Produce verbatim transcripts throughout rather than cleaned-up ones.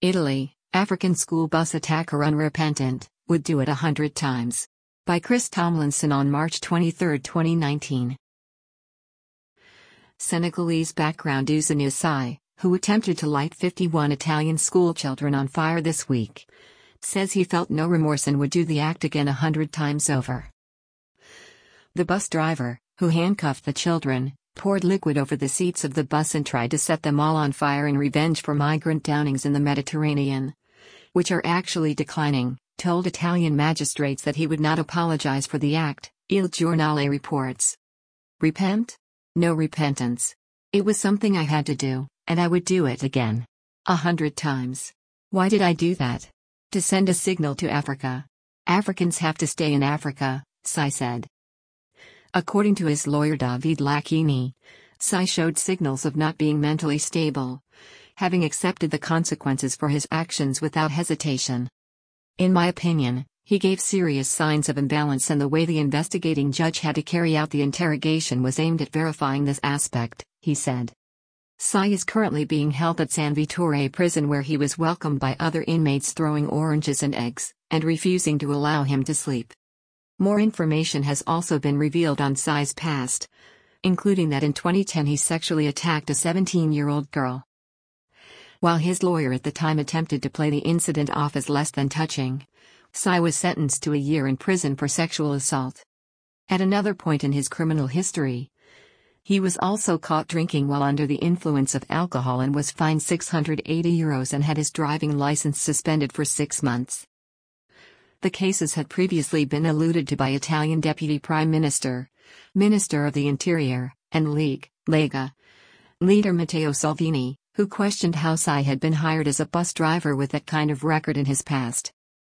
Italy, African school bus attacker unrepentant, would do it a hundred times. By Chris Tomlinson on March twenty-third, twenty nineteen. Senegalese background Ousainou Sy, who attempted to light fifty-one Italian schoolchildren on fire this week, says he felt no remorse and would do the act again a hundred times over. The bus driver, who handcuffed the children, poured liquid over the seats of the bus and tried to set them all on fire in revenge for migrant drownings in the Mediterranean, which are actually declining, told Italian magistrates that he would not apologize for the act, Il Giornale reports. Repent? No repentance. It was something I had to do, and I would do it again. A hundred times. Why did I do that? To send a signal to Africa. Africans have to stay in Africa, Sy said. According to his lawyer David Lacchini, Sy showed signals of not being mentally stable, having accepted the consequences for his actions without hesitation. In my opinion, he gave serious signs of imbalance, and the way the investigating judge had to carry out the interrogation was aimed at verifying this aspect, he said. Sy is currently being held at San Vittore prison, where he was welcomed by other inmates throwing oranges and eggs, and refusing to allow him to sleep. More information has also been revealed on Sy's past, including that in twenty ten he sexually attacked a seventeen-year-old girl. While his lawyer at the time attempted to play the incident off as less than touching, Sy was sentenced to a year in prison for sexual assault. At another point in his criminal history, he was also caught drinking while under the influence of alcohol and was fined six hundred eighty euros and had his driving license suspended for six months. The cases had previously been alluded to by Italian Deputy Prime Minister, Minister of the Interior, and League, Lega, leader Matteo Salvini, who questioned how Sy had been hired as a bus driver with that kind of record in his past.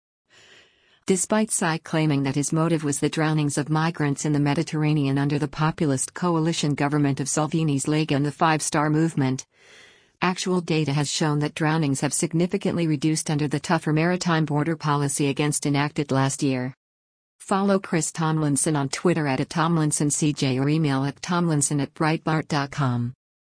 Despite Sy claiming that his motive was the drownings of migrants in the Mediterranean under the populist coalition government of Salvini's Lega and the Five Star Movement, actual data has shown that drownings have significantly reduced under the tougher maritime border policy against enacted last year. Follow Chris Tomlinson on Twitter at Tomlinson C J or email at tomlinson at breitbart dot com.